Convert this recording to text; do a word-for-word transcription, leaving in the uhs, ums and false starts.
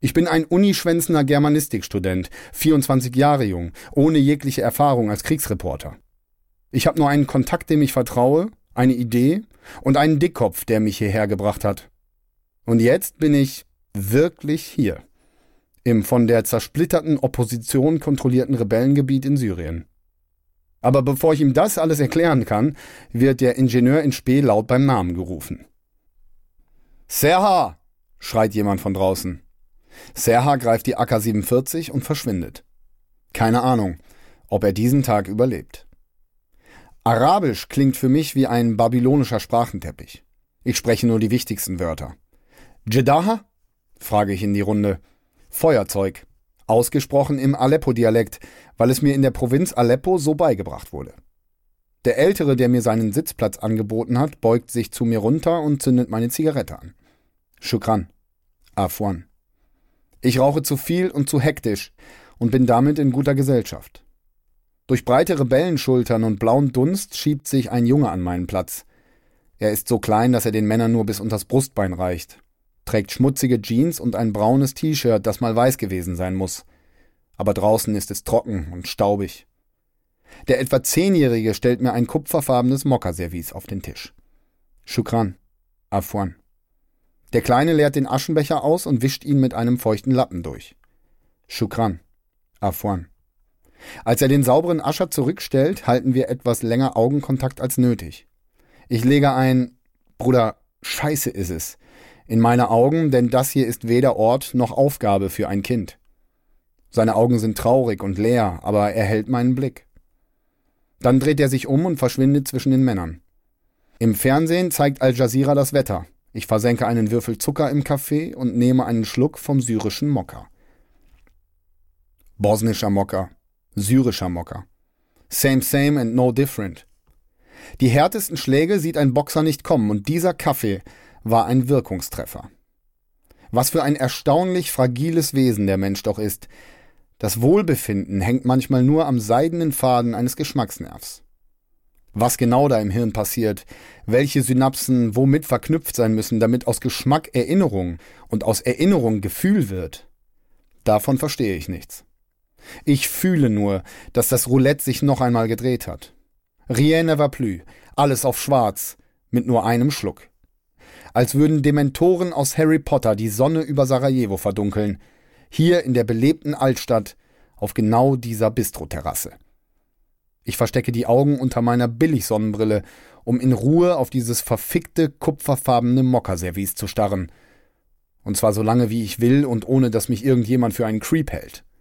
Ich bin ein unischwänzender Germanistikstudent, vierundzwanzig Jahre jung, ohne jegliche Erfahrung als Kriegsreporter. Ich habe nur einen Kontakt, dem ich vertraue, eine Idee und einen Dickkopf, der mich hierher gebracht hat. Und jetzt bin ich wirklich hier, im von der zersplitterten Opposition kontrollierten Rebellengebiet in Syrien. Aber bevor ich ihm das alles erklären kann, wird der Ingenieur in Spe laut beim Namen gerufen. »Serha!« schreit jemand von draußen. Serha greift die A K siebenundvierzig und verschwindet. Keine Ahnung, ob er diesen Tag überlebt. Arabisch klingt für mich wie ein babylonischer Sprachenteppich. Ich spreche nur die wichtigsten Wörter. Jeddah? Frage ich in die Runde. Feuerzeug. Ausgesprochen im Aleppo-Dialekt, weil es mir in der Provinz Aleppo so beigebracht wurde. Der Ältere, der mir seinen Sitzplatz angeboten hat, beugt sich zu mir runter und zündet meine Zigarette an. Shukran. Afwan. Ich rauche zu viel und zu hektisch und bin damit in guter Gesellschaft. Durch breite Rebellenschultern und blauen Dunst schiebt sich ein Junge an meinen Platz. Er ist so klein, dass er den Männern nur bis unters Brustbein reicht, trägt schmutzige Jeans und ein braunes T-Shirt, das mal weiß gewesen sein muss. Aber draußen ist es trocken und staubig. Der etwa Zehnjährige stellt mir ein kupferfarbenes Mokka-Service auf den Tisch. Shukran. Afwan. Der Kleine leert den Aschenbecher aus und wischt ihn mit einem feuchten Lappen durch. Shukran. Afwan. Als er den sauberen Ascher zurückstellt, halten wir etwas länger Augenkontakt als nötig. Ich lege ein, Bruder, Scheiße ist es, in meine Augen, denn das hier ist weder Ort noch Aufgabe für ein Kind. Seine Augen sind traurig und leer, aber er hält meinen Blick. Dann dreht er sich um und verschwindet zwischen den Männern. Im Fernsehen zeigt Al Jazeera das Wetter. Ich versenke einen Würfel Zucker im Kaffee und nehme einen Schluck vom syrischen Mokka. Bosnischer Mokka, syrischer Mokka. Same same and no different. Die härtesten Schläge sieht ein Boxer nicht kommen und dieser Kaffee war ein Wirkungstreffer. Was für ein erstaunlich fragiles Wesen der Mensch doch ist. Das Wohlbefinden hängt manchmal nur am seidenen Faden eines Geschmacksnervs. Was genau da im Hirn passiert, welche Synapsen womit verknüpft sein müssen, damit aus Geschmack Erinnerung und aus Erinnerung Gefühl wird, davon verstehe ich nichts. Ich fühle nur, dass das Roulette sich noch einmal gedreht hat. Rien ne va plus, alles auf schwarz, mit nur einem Schluck. Als würden Dementoren aus Harry Potter die Sonne über Sarajevo verdunkeln, hier in der belebten Altstadt auf genau dieser Bistroterrasse. Ich verstecke die Augen unter meiner Billigsonnenbrille, um in Ruhe auf dieses verfickte, kupferfarbene Mokka-Service zu starren. Und zwar so lange, wie ich will und ohne, dass mich irgendjemand für einen Creep hält.